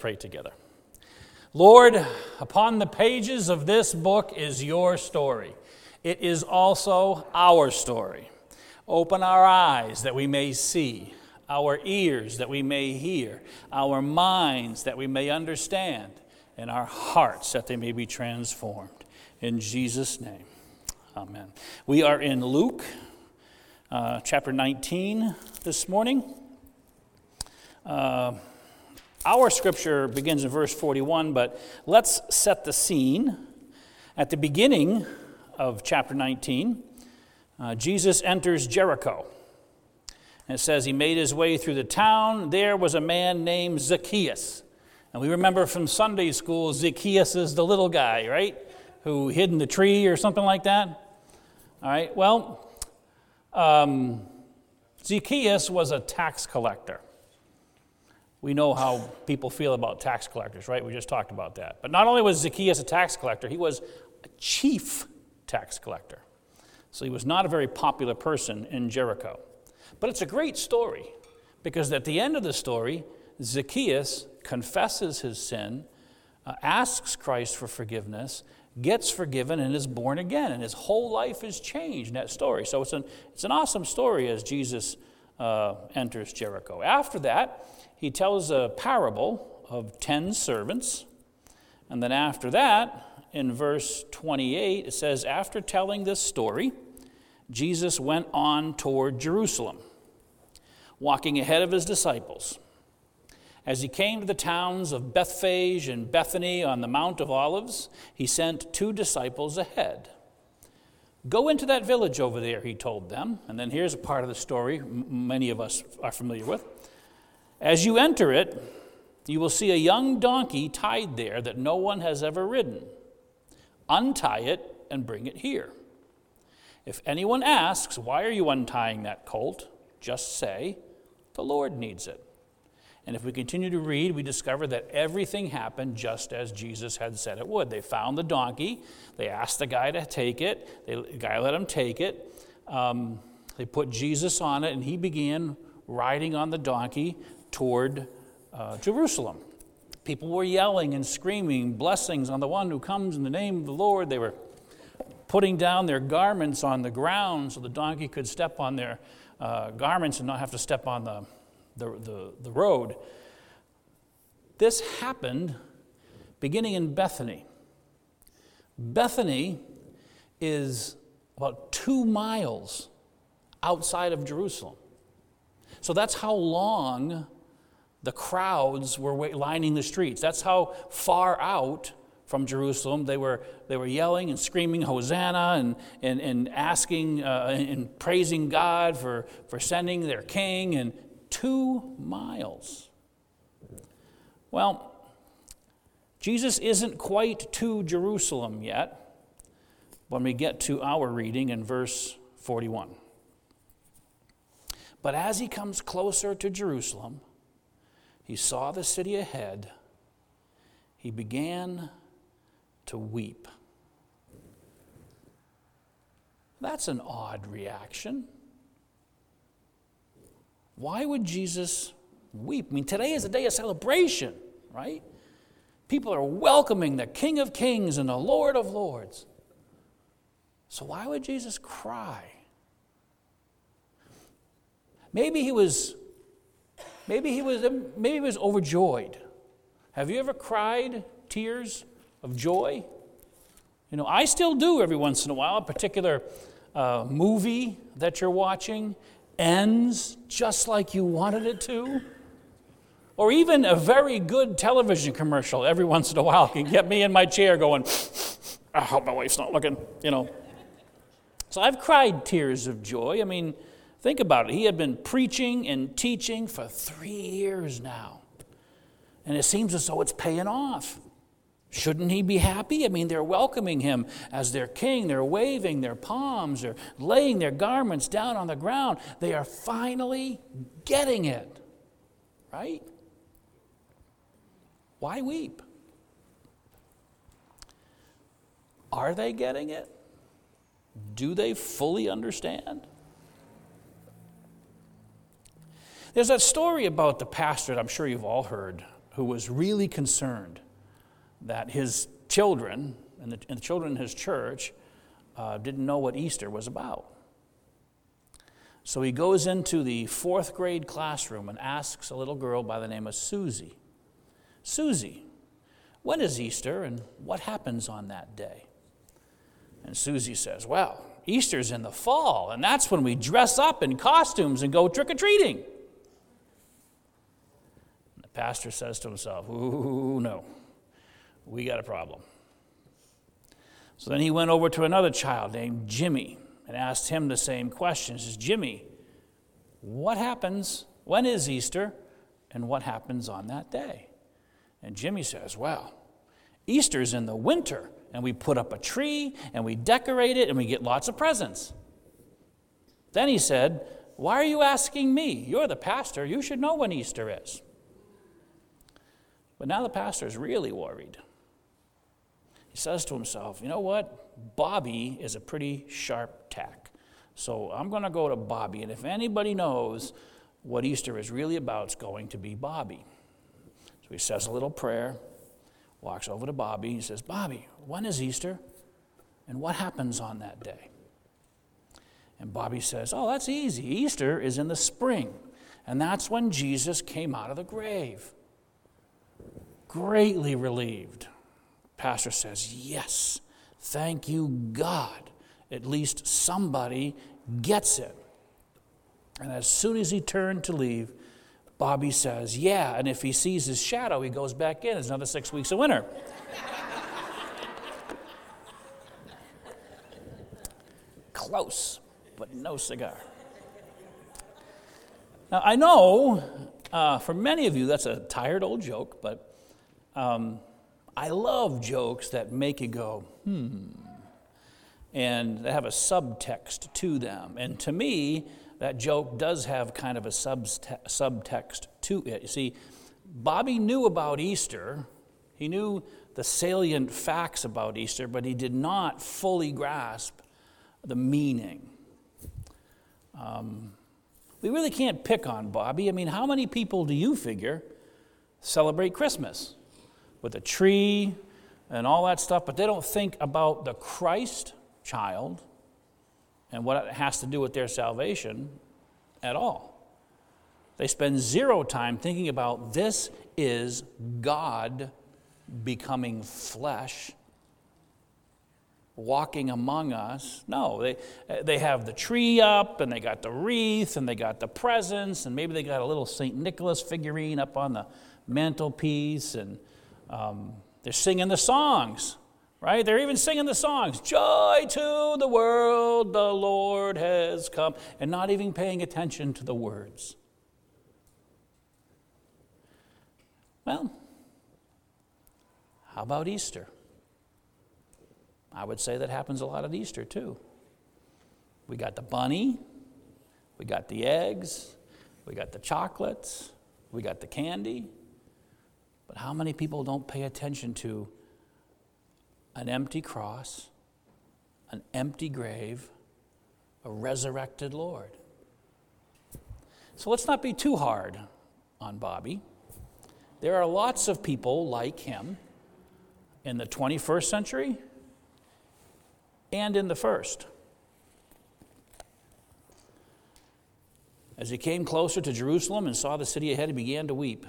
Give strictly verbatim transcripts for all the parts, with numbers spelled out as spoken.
Pray together. Lord, upon the pages of this book is your story. It is also our story. Open our eyes that we may see, our ears that we may hear, our minds that we may understand, and our hearts that they may be transformed. In Jesus' name, amen. We are in Luke uh, chapter nineteen this morning. Uh, Our scripture begins in verse forty-one, but let's set the scene. At the beginning of chapter nineteen, uh, Jesus enters Jericho. And it says he made his way through the town. There was a man named Zacchaeus. And we remember from Sunday school, Zacchaeus is the little guy, right? Who hid in the tree or something like that. All right, well, um, Zacchaeus was a tax collector. We know how people feel about tax collectors, right? We just talked about that. But not only was Zacchaeus a tax collector, he was a chief tax collector. So he was not a very popular person in Jericho. But it's a great story because at the end of the story, Zacchaeus confesses his sin, uh, asks Christ for forgiveness, gets forgiven, and is born again. And his whole life is changed in that story. So it's an, it's an awesome story as Jesus uh, enters Jericho. After that, he tells a parable of ten servants. And then after that, in verse twenty-eight, it says, after telling this story, Jesus went on toward Jerusalem, walking ahead of his disciples. As he came to the towns of Bethphage and Bethany on the Mount of Olives, he sent two disciples ahead. Go into that village over there, he told them. And then here's a part of the story m- many of us are familiar with. As you enter it, you will see a young donkey tied there that no one has ever ridden. Untie it and bring it here. If anyone asks, why are you untying that colt? Just say, the Lord needs it. And if we continue to read, we discover that everything happened just as Jesus had said it would. They found the donkey. They asked the guy to take it. They, the guy let him take it. Um, they put Jesus on it, and he began riding on the donkey toward uh, Jerusalem. People were yelling and screaming blessings on the one who comes in the name of the Lord. They were putting down their garments on the ground so the donkey could step on their uh, garments and not have to step on the, the, the, the road. This happened beginning in Bethany. Bethany is about two miles outside of Jerusalem. So that's how long the crowds were lining the streets. That's how far out from Jerusalem they were they were yelling and screaming Hosanna and and, and asking uh, and praising God for, for sending their king, and two miles. Well, Jesus isn't quite to Jerusalem yet when we get to our reading in verse forty-one. But as he comes closer to Jerusalem, he saw the city ahead. He began to weep. That's an odd reaction. Why would Jesus weep? I mean, today is a day of celebration, right? People are welcoming the King of Kings and the Lord of Lords. So why would Jesus cry? Maybe he was maybe he was maybe he was overjoyed. Have you ever cried tears of joy? You know, I still do every once in a while. A particular uh, movie that you're watching ends just like you wanted it to. Or even a very good television commercial every once in a while can get me in my chair going, I hope my wife's not looking, you know. So I've cried tears of joy. I mean, think about it. He had been preaching and teaching for three years now. And it seems as though it's paying off. Shouldn't he be happy? I mean, they're welcoming him as their king. They're waving their palms. They're laying their garments down on the ground. They are finally getting it, right? Why weep? Are they getting it? Do they fully understand? There's that story about the pastor that I'm sure you've all heard who was really concerned that his children and the, and the children in his church uh, didn't know what Easter was about. So he goes into the fourth grade classroom and asks a little girl by the name of Susie, Susie, when is Easter and what happens on that day? And Susie says, well, Easter's in the fall, and that's when we dress up in costumes and go trick-or-treating. And the pastor says to himself, ooh, no, we got a problem. So then he went over to another child named Jimmy and asked him the same question. He says, Jimmy, what happens, when is Easter, and what happens on that day? And Jimmy says, well, Easter's in the winter, and we put up a tree, and we decorate it, and we get lots of presents. Then he said, why are you asking me? You're the pastor. You should know when Easter is. But now the pastor's really worried. He says to himself, you know what? Bobby is a pretty sharp tack. So I'm going to go to Bobby, and if anybody knows what Easter is really about, it's going to be Bobby. So he says a little prayer, walks over to Bobby. He says, Bobby, when is Easter? And what happens on that day? And Bobby says, oh, that's easy. Easter is in the spring. And that's when Jesus came out of the grave. Greatly relieved. Pastor says, yes, thank you, God. At least somebody gets it. And as soon as he turned to leave, Bobby says, yeah, and if he sees his shadow, he goes back in. It's another six weeks of winter. Close, but no cigar. Now, I know uh, for many of you that's a tired old joke, but um, I love jokes that make you go, hmm, and they have a subtext to them. And to me, that joke does have kind of a subte- subtext to it. You see, Bobby knew about Easter. He knew the salient facts about Easter, but he did not fully grasp the meaning. Um, we really can't pick on Bobby. I mean, how many people do you figure celebrate Christmas with a tree and all that stuff, but they don't think about the Christ child and what it has to do with their salvation at all. They spend zero time thinking about this is God becoming flesh, walking among us. No, they they have the tree up, and they got the wreath, and they got the presents, and maybe they got a little Saint Nicholas figurine up on the mantelpiece, and um, they're singing the songs. Right? They're even singing the songs, joy to the world, the Lord has come, and not even paying attention to the words. Well, how about Easter? I would say that happens a lot at Easter too. We got the bunny, we got the eggs, we got the chocolates, we got the candy, but how many people don't pay attention to an empty cross, an empty grave, a resurrected Lord? So let's not be too hard on Bobby. There are lots of people like him in the twenty-first century and in the first. As he came closer to Jerusalem and saw the city ahead, he began to weep.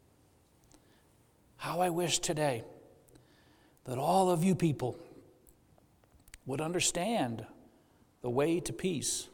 How I wish today that all of you people would understand the way to peace.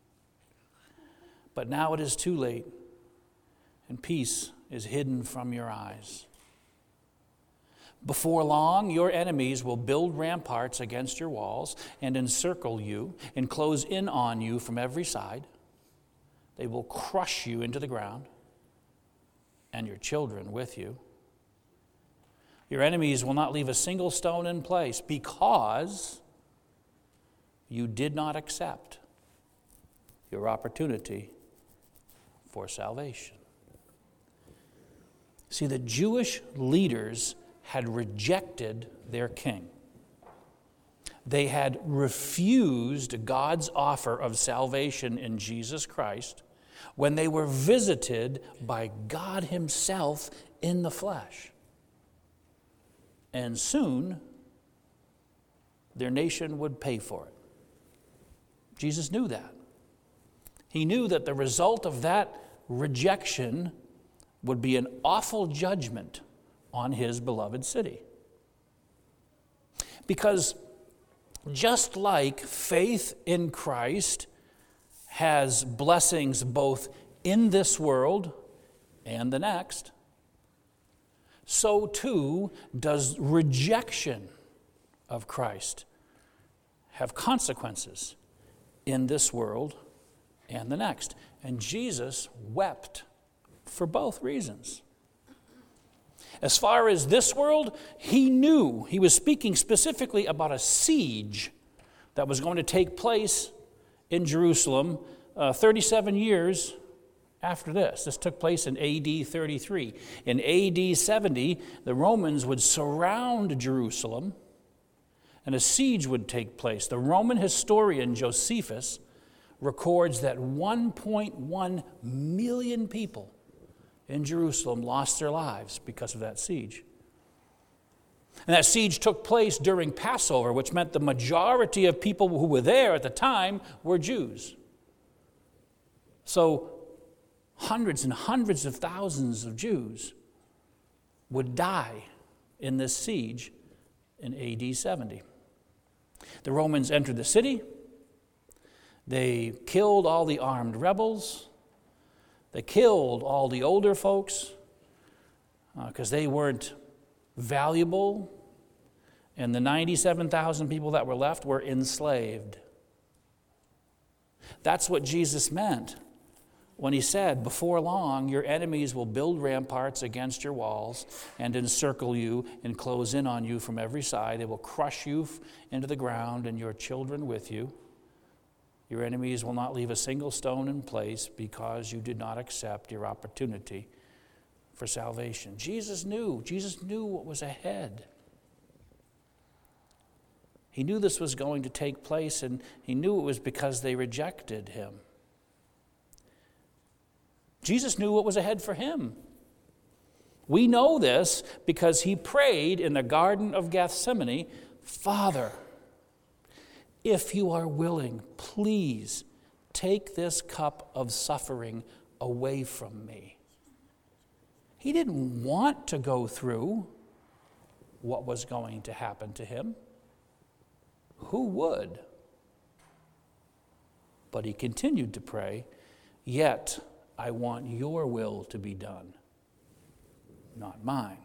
But now it is too late, and peace is hidden from your eyes. Before long, your enemies will build ramparts against your walls and encircle you and close in on you from every side. They will crush you into the ground, and your children with you. Your enemies will not leave a single stone in place because you did not accept your opportunity for salvation. See, the Jewish leaders had rejected their king. They had refused God's offer of salvation in Jesus Christ when they were visited by God Himself in the flesh. And soon, their nation would pay for it. Jesus knew that. He knew that the result of that rejection would be an awful judgment on his beloved city. Because just like faith in Christ has blessings both in this world and the next, so too does rejection of Christ have consequences in this world and the next. And Jesus wept for both reasons. As far as this world, he knew, he was speaking specifically about a siege that was going to take place in Jerusalem uh, thirty-seven years after this. This took place in A D thirty-three. In A D seventy, the Romans would surround Jerusalem and a siege would take place. The Roman historian Josephus records that one point one million people in Jerusalem lost their lives because of that siege. And that siege took place during Passover, which meant the majority of people who were there at the time were Jews. So hundreds and hundreds of thousands of Jews would die in this siege in A D seventy. The Romans entered the city. They killed all the armed rebels. They killed all the older folks because uh, they weren't valuable. And the ninety-seven thousand people that were left were enslaved. That's what Jesus meant when he said, before long, your enemies will build ramparts against your walls and encircle you and close in on you from every side. They will crush you into the ground and your children with you. Your enemies will not leave a single stone in place because you did not accept your opportunity for salvation. Jesus knew. Jesus knew what was ahead. He knew this was going to take place, and he knew it was because they rejected him. Jesus knew what was ahead for him. We know this because he prayed in the Garden of Gethsemane, Father, if you are willing, please take this cup of suffering away from me. He didn't want to go through what was going to happen to him. Who would? But he continued to pray, yet I want your will to be done, not mine.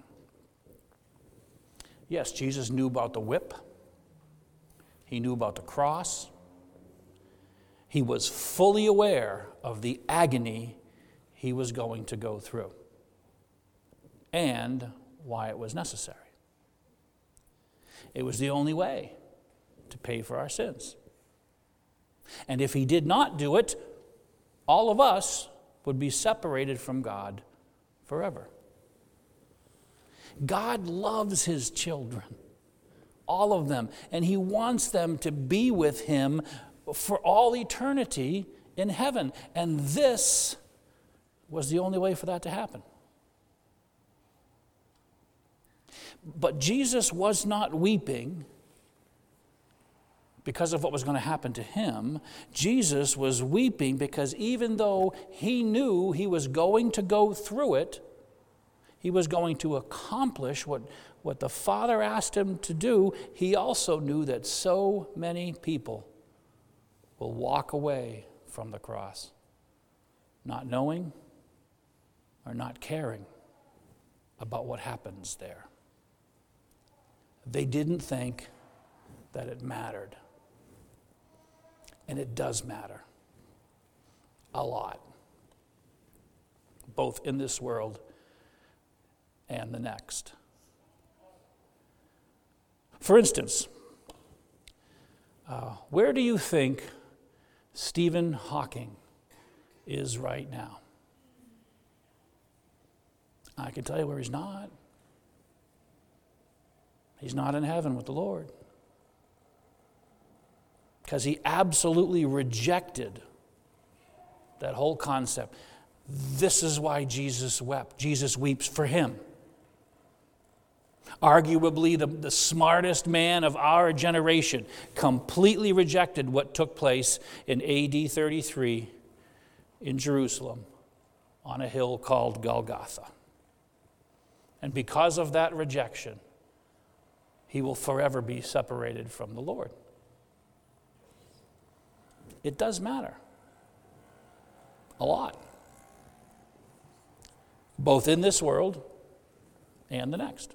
Yes, Jesus knew about the whip. He knew about the cross. He was fully aware of the agony he was going to go through and why it was necessary. It was the only way to pay for our sins. And if he did not do it, all of us would be separated from God forever. God loves his children, all of them, and he wants them to be with him for all eternity in heaven. And this was the only way for that to happen. But Jesus was not weeping because of what was going to happen to him. Jesus was weeping because even though he knew he was going to go through it, he was going to accomplish what, what the Father asked him to do, he also knew that so many people will walk away from the cross, not knowing or not caring about what happens there. They didn't think that it mattered. And it does matter a lot, both in this world and the next. For instance, uh, where do you think Stephen Hawking is right now? I can tell you where he's not. He's not in heaven with the Lord. Because he absolutely rejected that whole concept. This is why Jesus wept. Jesus weeps for him. Arguably the, the smartest man of our generation completely rejected what took place in A D thirty-three in Jerusalem on a hill called Golgotha. And because of that rejection, he will forever be separated from the Lord. It does matter. A lot. Both in this world and the next.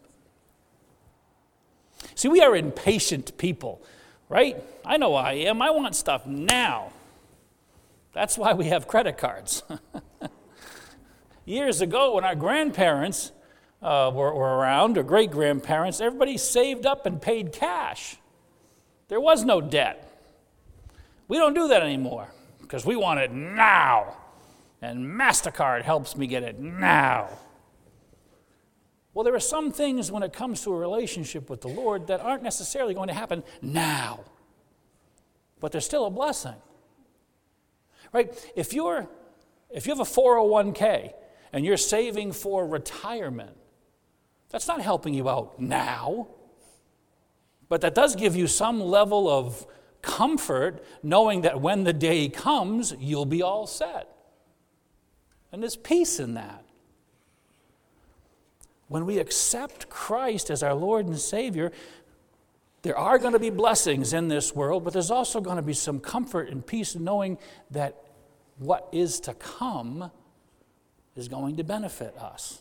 See, we are impatient people, right? I know I am. I want stuff now. That's why we have credit cards. Years ago, when our grandparents uh, were, were around, or great-grandparents, everybody saved up and paid cash. There was no debt. We don't do that anymore because we want it now. And MasterCard helps me get it now. Well, there are some things when it comes to a relationship with the Lord that aren't necessarily going to happen now. But they're still a blessing. Right? If you're if you have a four oh one k and you're saving for retirement, that's not helping you out now. But that does give you some level of comfort knowing that when the day comes, you'll be all set. And there's peace in that. When we accept Christ as our Lord and Savior, there are going to be blessings in this world, but there's also going to be some comfort and peace in knowing that what is to come is going to benefit us.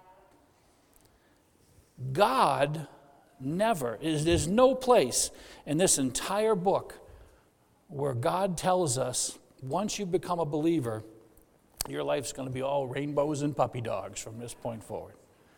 God never, there's no place in this entire book where God tells us, once you become a believer, your life's going to be all rainbows and puppy dogs from this point forward.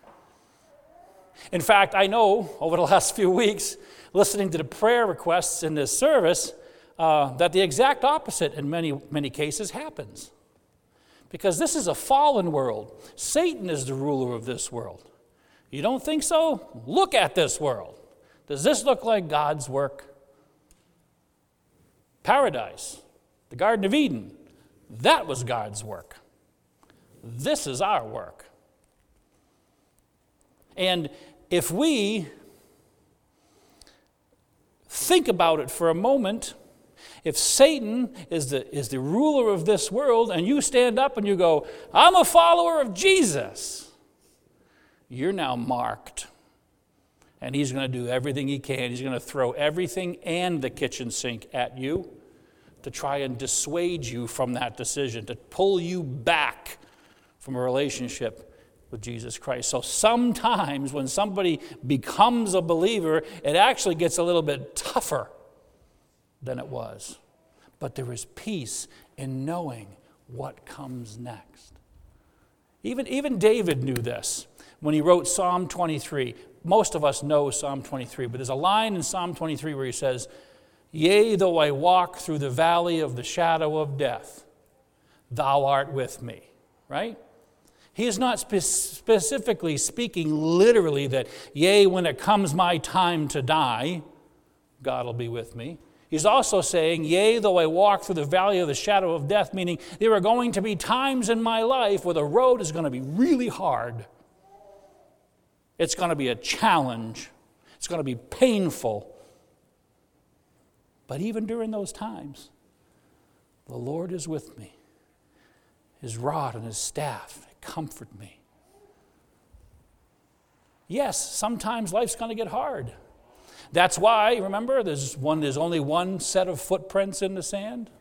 In fact, I know over the last few weeks, listening to the prayer requests in this service, uh, that the exact opposite in many, many cases happens. Because this is a fallen world. Satan is the ruler of this world. You don't think so? Look at this world. Does this look like God's work? Paradise, the Garden of Eden, that was God's work. This is our work. And if we think about it for a moment, if Satan is the, is the ruler of this world and you stand up and you go, I'm a follower of Jesus, you're now marked. And he's going to do everything he can. He's going to throw everything and the kitchen sink at you to try and dissuade you from that decision, to pull you back from a relationship with Jesus Christ. So sometimes when somebody becomes a believer, it actually gets a little bit tougher than it was. But there is peace in knowing what comes next. Even, even David knew this when he wrote Psalm twenty-three. Most of us know Psalm twenty-three, but there's a line in Psalm twenty-three where he says, Yea, though I walk through the valley of the shadow of death, thou art with me. Right? He is not spe- specifically speaking literally that, yea, when it comes my time to die, God will be with me. He's also saying, yea, though I walk through the valley of the shadow of death, meaning there are going to be times in my life where the road is going to be really hard. It's going to be a challenge. It's going to be painful. But even during those times, the Lord is with me. His rod and his staff comfort me. Yes, sometimes life's going to get hard. That's why, remember, there's one. There's only one set of footprints in the sand.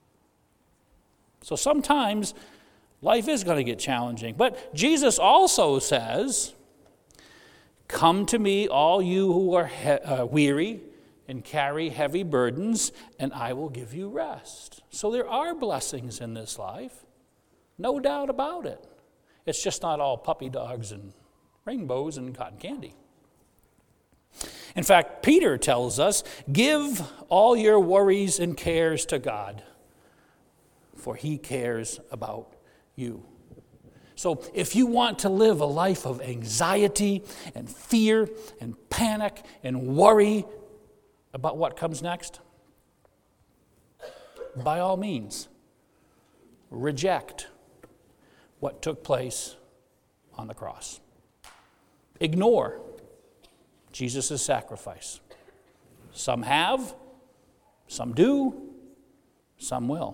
So sometimes life is going to get challenging. But Jesus also says, come to me, all you who are he- uh, weary and carry heavy burdens, and I will give you rest. So there are blessings in this life. No doubt about it. It's just not all puppy dogs and rainbows and cotton candy. In fact, Peter tells us, give all your worries and cares to God, for he cares about you. So if you want to live a life of anxiety and fear and panic and worry about what comes next, by all means, reject what took place on the cross. Ignore Jesus' sacrifice. Some have, some do, some will.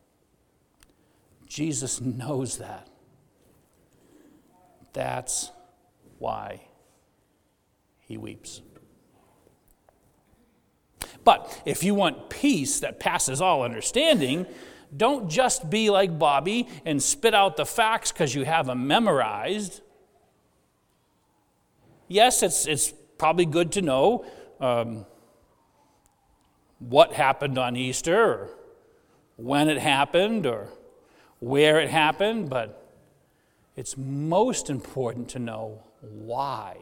Jesus knows that. That's why he weeps. But if you want peace that passes all understanding, don't just be like Bobby and spit out the facts because you have them memorized. Yes, it's, it's probably good to know um, what happened on Easter, or when it happened, or where it happened, but it's most important to know why.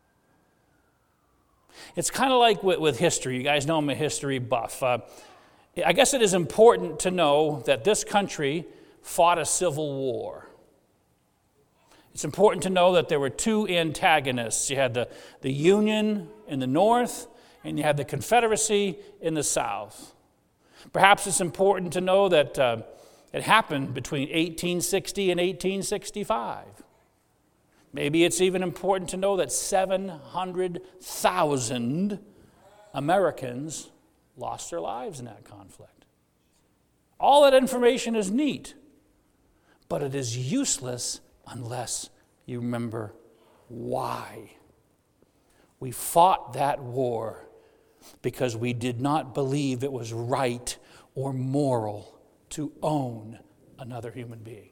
It's kind of like with, with history. You guys know I'm a history buff. Uh, I guess it is important to know that this country fought a civil war. It's important to know that there were two antagonists. You had the, the Union in the north, and you had the Confederacy in the south. Perhaps it's important to know that uh, it happened between eighteen sixty and eighteen sixty-five. Maybe it's even important to know that seven hundred thousand Americans lost their lives in that conflict. All that information is neat, but it is useless unless you remember why. We fought that war because we did not believe it was right or moral to own another human being.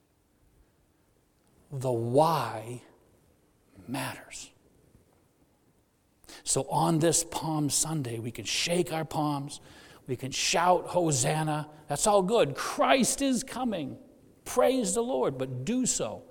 The why matters. So on this Palm Sunday, we can shake our palms, we can shout Hosanna. That's all good. Christ is coming. Praise the Lord, but do so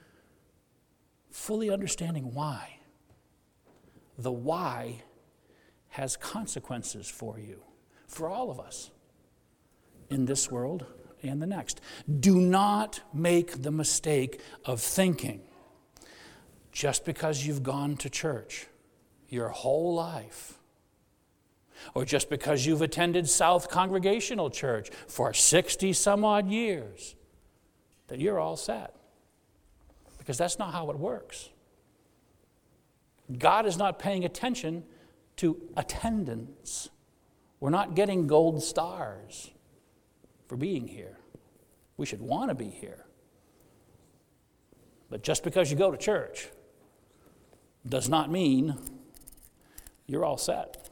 fully understanding why. The why has consequences for you, for all of us, in this world and the next. Do not make the mistake of thinking just because you've gone to church your whole life, or just because you've attended South Congregational Church for sixty some odd years, that you're all set. Because that's not how it works. God is not paying attention to attendance. We're not getting gold stars for being here. We should want to be here. But just because you go to church does not mean you're all set.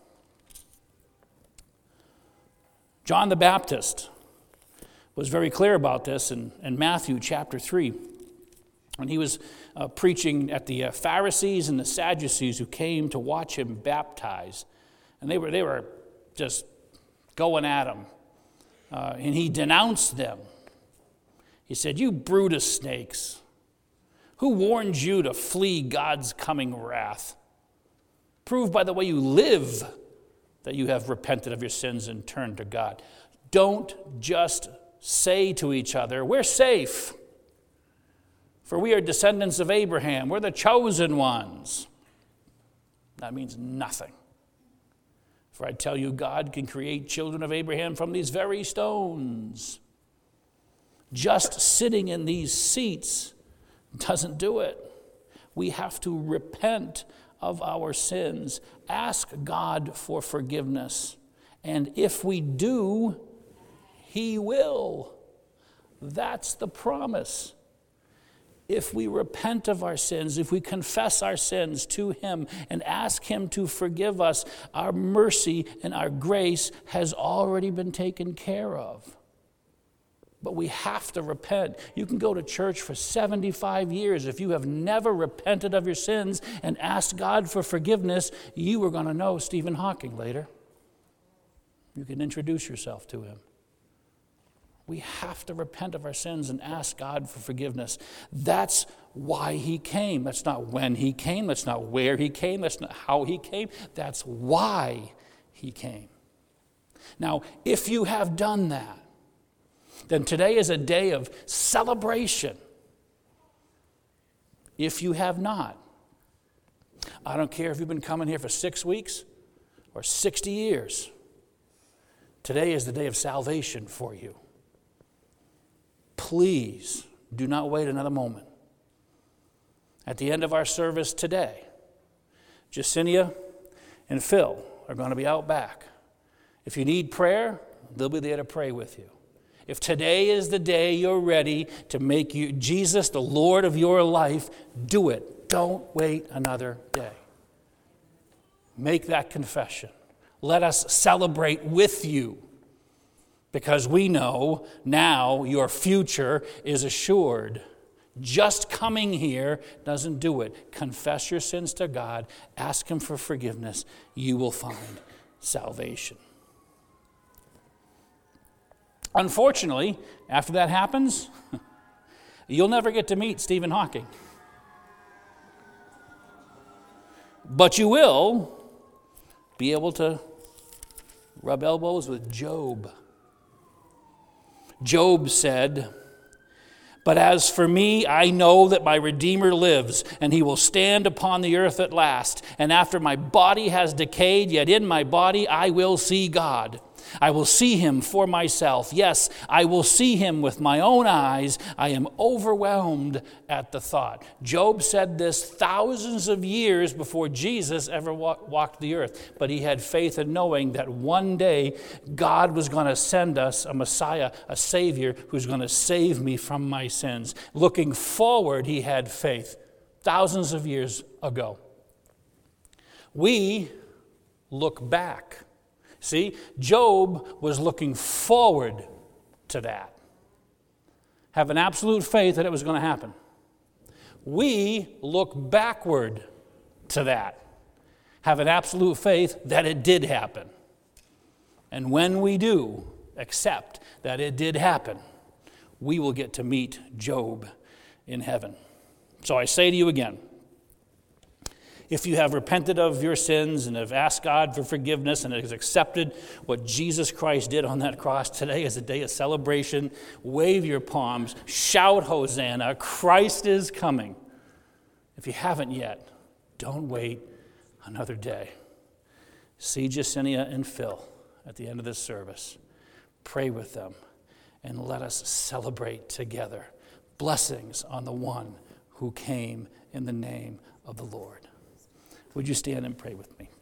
John the Baptist was very clear about this in, in Matthew chapter three. When he was uh, preaching at the uh, Pharisees and the Sadducees who came to watch him baptize. And they were, they were just going at him. Uh, and he denounced them. He said, "You brood of snakes, who warned you to flee God's coming wrath? Prove by the way you live that you have repented of your sins and turned to God." Don't just say to each other, "We're safe, for we are descendants of Abraham. We're the chosen ones." That means nothing. For I tell you, God can create children of Abraham from these very stones. Just sitting in these seats doesn't do it. We have to repent of our sins, ask God for forgiveness, and if we do, He will. That's the promise. If we repent of our sins, if we confess our sins to Him and ask Him to forgive us, our mercy and our grace has already been taken care of. But we have to repent. You can go to church for seventy-five years. If you have never repented of your sins and asked God for forgiveness, you are going to know Stephen Hawking later. You can introduce yourself to him. We have to repent of our sins and ask God for forgiveness. That's why He came. That's not when He came. That's not where He came. That's not how He came. That's why He came. Now, if you have done that, then today is a day of celebration. If you have not, I don't care if you've been coming here for six weeks or sixty years, today is the day of salvation for you. Please Do not wait another moment. At the end of our service today, Jacinia and Phil are going to be out back. If you need prayer, they'll be there to pray with you. If today is the day you're ready to make you Jesus the Lord of your life, do it. Don't wait another day. Make that confession. Let us celebrate with you, because we know now your future is assured. Just coming here doesn't do it. Confess your sins to God. Ask Him for forgiveness. You will find salvation. Unfortunately, after that happens, you'll never get to meet Stephen Hawking. But you will be able to rub elbows with Job. Job said, "But as for me, I know that my Redeemer lives, and He will stand upon the earth at last. And after my body has decayed, yet in my body I will see God. I will see Him for myself. Yes, I will see Him with my own eyes. I am overwhelmed at the thought." Job said this thousands of years before Jesus ever walked the earth. But he had faith in knowing that one day God was going to send us a Messiah, a Savior, who's going to save me from my sins. Looking forward, he had faith thousands of years ago. We look back. See, Job was looking forward to that. Have an absolute faith that it was going to happen. We look backward to that. Have an absolute faith that it did happen. And when we do accept that it did happen, we will get to meet Job in heaven. So I say to you again, if you have repented of your sins and have asked God for forgiveness and has accepted what Jesus Christ did on that cross, today is a day of celebration. Wave your palms, shout Hosanna, Christ is coming. If you haven't yet, don't wait another day. See Jacinia and Phil at the end of this service. Pray with them and let us celebrate together. Blessings on the one who came in the name of the Lord. Would you stand and pray with me?